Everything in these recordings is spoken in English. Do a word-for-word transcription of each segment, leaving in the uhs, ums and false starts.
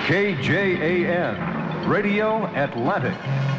K J A N, Radio Atlantic.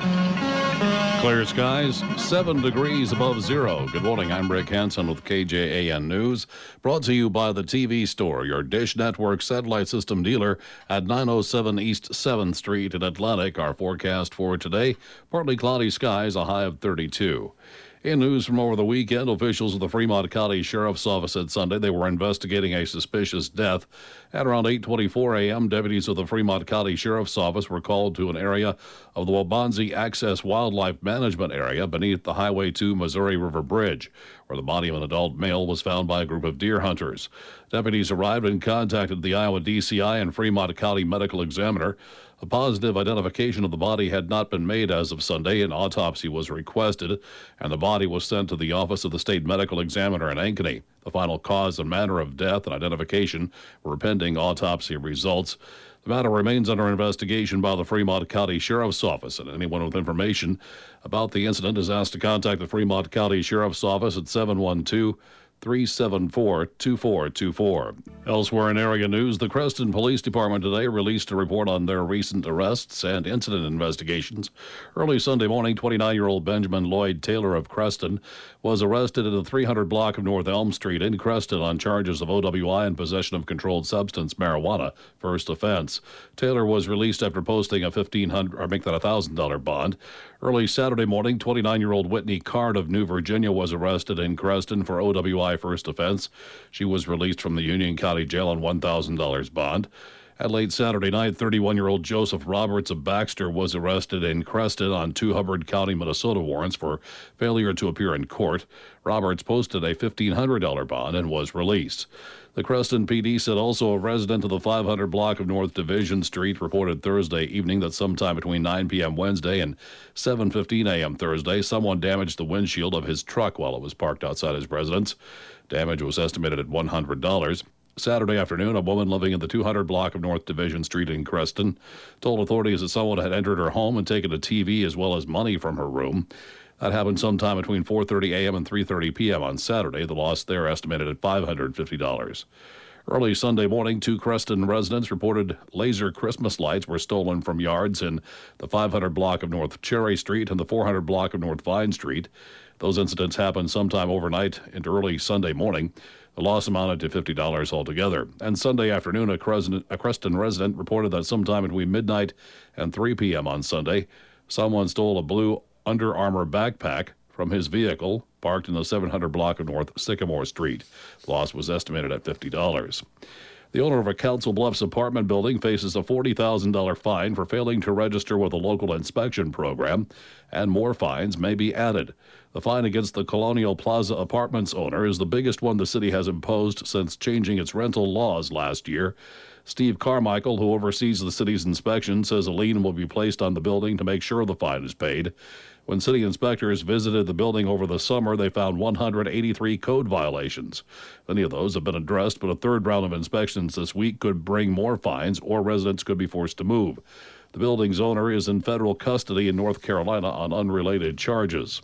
Clear skies, seven degrees above zero. Good morning, I'm Rick Hansen with K J A N News. Brought to you by the T V Store, your Dish Network satellite system dealer at nine oh seven East seventh Street in Atlantic. Our forecast for today, partly cloudy skies, a high of thirty-two. In news from over the weekend, officials of the Fremont County Sheriff's Office said Sunday they were investigating a suspicious death. At around eight twenty-four a.m., deputies of the Fremont County Sheriff's Office were called to an area of the Waubonsie Access Wildlife Management Area beneath the Highway two Missouri River Bridge, where the body of an adult male was found by a group of deer hunters. Deputies arrived and contacted the Iowa D C I and Fremont County Medical Examiner. A positive identification of the body had not been made as of Sunday. An autopsy was requested, and the body was sent to the office of the state medical examiner in Ankeny. The final cause and manner of death and identification were pending autopsy results. The matter remains under investigation by the Fremont County Sheriff's Office, and anyone with information about the incident is asked to contact the Fremont County Sheriff's Office at seven one two, three seven four, two four two four. Elsewhere in area news, the Creston Police Department today released a report on their recent arrests and incident investigations. Early Sunday morning, twenty-nine-year-old Benjamin Lloyd Taylor of Creston was arrested in the three hundred block of North Elm Street in Creston on charges of O W I and possession of controlled substance marijuana, first offense. Taylor was released after posting a fifteen hundred dollars or make that a one thousand dollars bond. Early Saturday morning, twenty-nine-year-old Whitney Card of New Virginia was arrested in Creston for O W I first offense. She was released from the Union County Jail on one thousand dollars bond. At late Saturday night, thirty-one-year-old Joseph Roberts of Baxter was arrested in Creston on two Hubbard County, Minnesota warrants for failure to appear in court. Roberts posted a fifteen hundred dollars bond and was released. The Creston P D said also a resident of the five hundred block of North Division Street reported Thursday evening that sometime between nine p.m. Wednesday and seven fifteen a.m. Thursday, someone damaged the windshield of his truck while it was parked outside his residence. Damage was estimated at one hundred dollars. Saturday afternoon, a woman living in the two hundred block of North Division Street in Creston told authorities that someone had entered her home and taken a T V as well as money from her room. That happened sometime between four thirty a.m. and three thirty p.m. on Saturday. The loss there estimated at five hundred fifty dollars. Early Sunday morning, two Creston residents reported laser Christmas lights were stolen from yards in the five hundred block of North Cherry Street and the four hundred block of North Vine Street. Those incidents happened sometime overnight into early Sunday morning. The loss amounted to fifty dollars altogether. And Sunday afternoon, a Creston, a Creston resident reported that sometime between midnight and three p.m. on Sunday, someone stole a blue Under Armour backpack from his vehicle parked in the seven hundred block of North Sycamore Street. The loss was estimated at fifty dollars. The owner of a Council Bluffs apartment building faces a forty thousand dollars fine for failing to register with a local inspection program, and more fines may be added. The fine against the Colonial Plaza Apartments owner is the biggest one the city has imposed since changing its rental laws last year. Steve Carmichael, who oversees the city's inspection, says a lien will be placed on the building to make sure the fine is paid. When city inspectors visited the building over the summer, they found one hundred eighty-three code violations. Many of those have been addressed, but a third round of inspections this week could bring more fines, or residents could be forced to move. The building's owner is in federal custody in North Carolina on unrelated charges.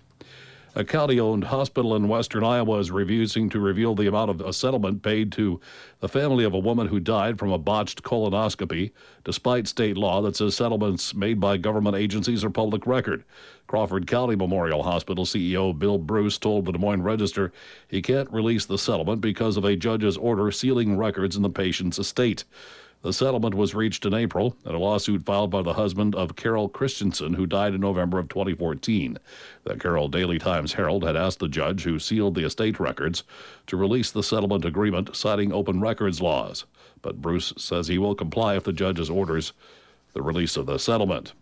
A county-owned hospital in western Iowa is refusing to reveal the amount of a settlement paid to the family of a woman who died from a botched colonoscopy, despite state law that says settlements made by government agencies are public record. Crawford County Memorial Hospital C E O Bill Bruce told the Des Moines Register he can't release the settlement because of a judge's order sealing records in the patient's estate. The settlement was reached in April in a lawsuit filed by the husband of Carol Christensen, who died in November of twenty fourteen. The Carroll Daily Times-Herald had asked the judge who sealed the estate records to release the settlement agreement, citing open records laws. But Bruce says he will comply if the judge orders the release of the settlement.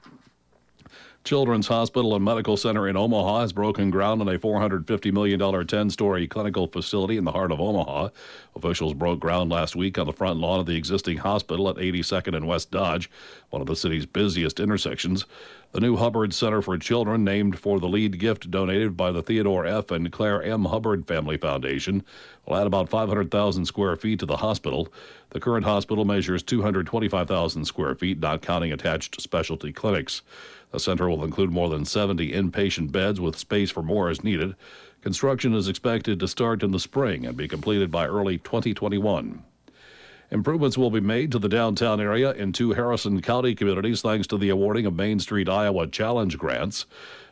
Children's Hospital and Medical Center in Omaha has broken ground on a four hundred fifty million dollars ten-story clinical facility in the heart of Omaha. Officials broke ground last week on the front lawn of the existing hospital at eighty-second and West Dodge, one of the city's busiest intersections. The new Hubbard Center for Children, named for the lead gift donated by the Theodore F. and Claire M. Hubbard Family Foundation, will add about five hundred thousand square feet to the hospital. The current hospital measures two hundred twenty-five thousand square feet, not counting attached specialty clinics. The center will include more than seventy inpatient beds with space for more as needed. Construction is expected to start in the spring and be completed by early twenty twenty-one. Improvements will be made to the downtown area in two Harrison County communities thanks to the awarding of Main Street Iowa Challenge grants.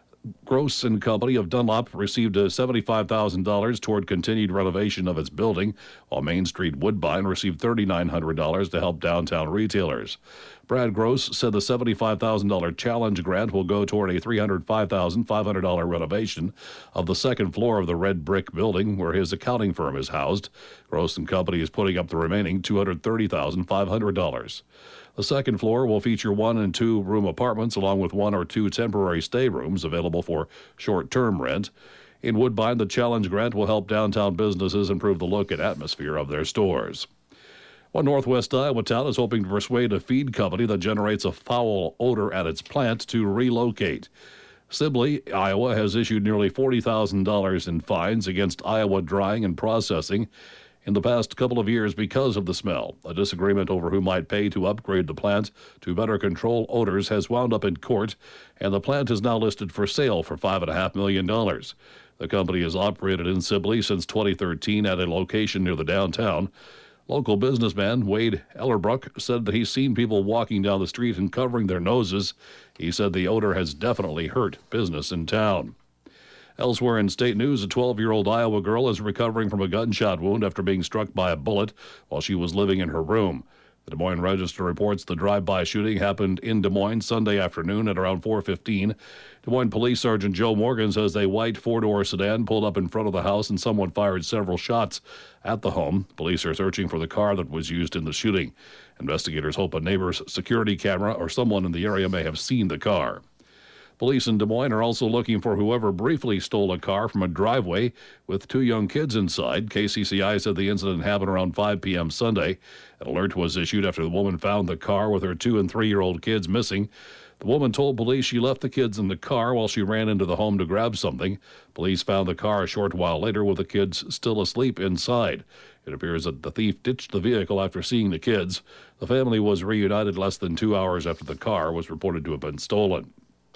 Gross and Company of Dunlop received seventy-five thousand dollars toward continued renovation of its building, while Main Street Woodbine received three thousand nine hundred dollars to help downtown retailers. Brad Gross said the seventy-five thousand dollars challenge grant will go toward a three hundred five thousand five hundred dollars renovation of the second floor of the red brick building where his accounting firm is housed. Gross and Company is putting up the remaining two hundred thirty thousand five hundred dollars. The second floor will feature one and two room apartments along with one or two temporary stay rooms available for short-term rent. In Woodbine, the challenge grant will help downtown businesses improve the look and atmosphere of their stores. One northwest Iowa town is hoping to persuade a feed company that generates a foul odor at its plant to relocate. Sibley, Iowa, has issued nearly forty thousand dollars in fines against Iowa Drying and Processing in the past couple of years because of the smell. A disagreement over who might pay to upgrade the plant to better control odors has wound up in court, and the plant is now listed for sale for five point five million dollars. The company has operated in Sibley since twenty thirteen at a location near the downtown. Local businessman Wade Ellerbrook said that he's seen people walking down the street and covering their noses. He said the odor has definitely hurt business in town. Elsewhere in state news, a twelve-year-old Iowa girl is recovering from a gunshot wound after being struck by a bullet while she was living in her room. The Des Moines Register reports the drive-by shooting happened in Des Moines Sunday afternoon at around four fifteen. Des Moines Police Sergeant Joe Morgan says a white four-door sedan pulled up in front of the house and someone fired several shots at the home. Police are searching for the car that was used in the shooting. Investigators hope a neighbor's security camera or someone in the area may have seen the car. Police in Des Moines are also looking for whoever briefly stole a car from a driveway with two young kids inside. K C C I said the incident happened around five p.m. Sunday. An alert was issued after the woman found the car with her two- and three-year-old kids missing. The woman told police she left the kids in the car while she ran into the home to grab something. Police found the car a short while later with the kids still asleep inside. It appears that the thief ditched the vehicle after seeing the kids. The family was reunited less than two hours after the car was reported to have been stolen.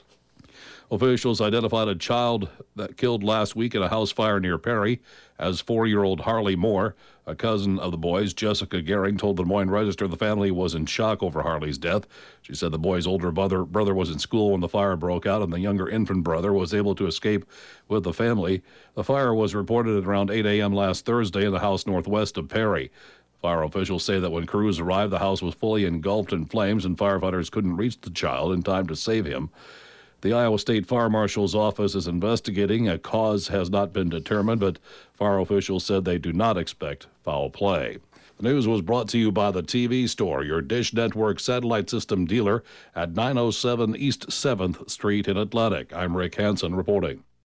Officials identified a child that killed last week in a house fire near Perry as four-year-old Harley Moore. A cousin of the boys, Jessica Gehring, told the Des Moines Register the family was in shock over Harley's death. She said the boy's older brother, brother was in school when the fire broke out, and the younger infant brother was able to escape with the family. The fire was reported at around eight a.m. last Thursday in the house northwest of Perry. Fire officials say that when crews arrived, the house was fully engulfed in flames, and firefighters couldn't reach the child in time to save him. The Iowa State Fire Marshal's office is investigating. A cause has not been determined, but fire officials said they do not expect foul play. The news was brought to you by the T V Store, your Dish Network satellite system dealer at nine oh seven East seventh Street in Atlantic. I'm Rick Hansen reporting.